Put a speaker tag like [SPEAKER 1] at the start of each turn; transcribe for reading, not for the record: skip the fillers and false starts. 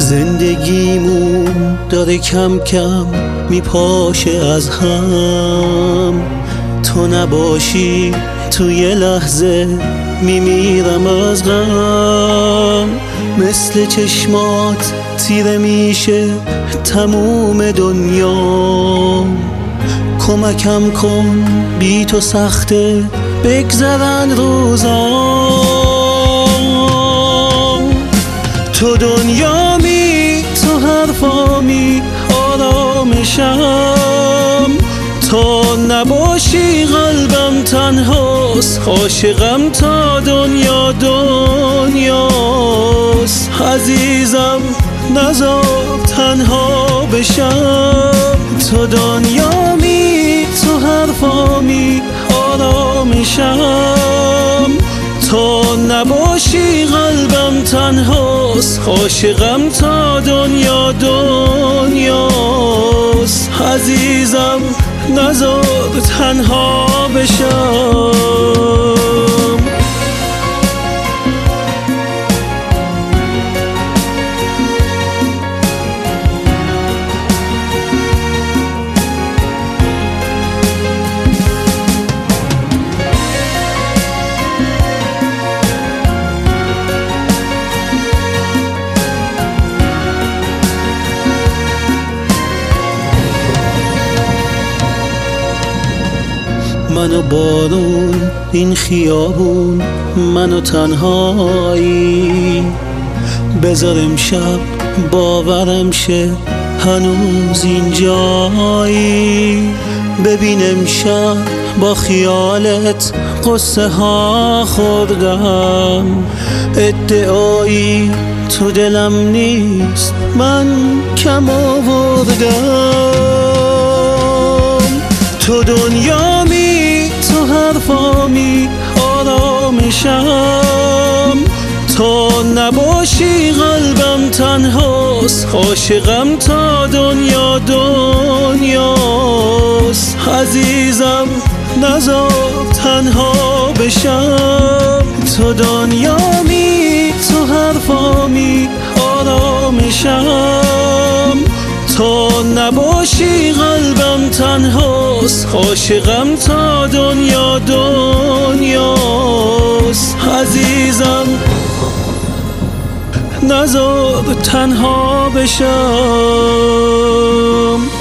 [SPEAKER 1] زندگیمون داره کم کم میپاشه از هم. تو نباشی تو یه لحظه میمیرم از غم. مثل چشمات تیره میشه تموم دنیا. کمکم کن بی تو سخته بگذرن روزام. تو دنیامی تو حرفامی آرامشم. تا نباشی قلبم تنهاست عاشقم تا دنیا دنیاست. عزیزم نذار تنها بشم. تو دنیامی تو حرفامی آرامشم. تا نباشی قلبم تنهاست عاشقم تا دنیا دنیاست. عزیزم نذار تنها بشم. منو بارون این خیابون منو تنهایی. بذار امشب باورم شه هنوز اینجایی. ببین امشب با خیالت قصه ها خوردم. ادعایی تو دلم نیست من کم آوردم. تو دنیامی تو حرفامی آرامشم. تا نباشی قلبم تنهاست عاشقم تا دنیا دنیاست. عزیزم نذار تنها بشم. تو دنیامی تو حرفامی آرامشم. تا نباشی قلبم تنهاست عاشقم تا دنیا دنیاست. عزیزم نذار تنها بشم.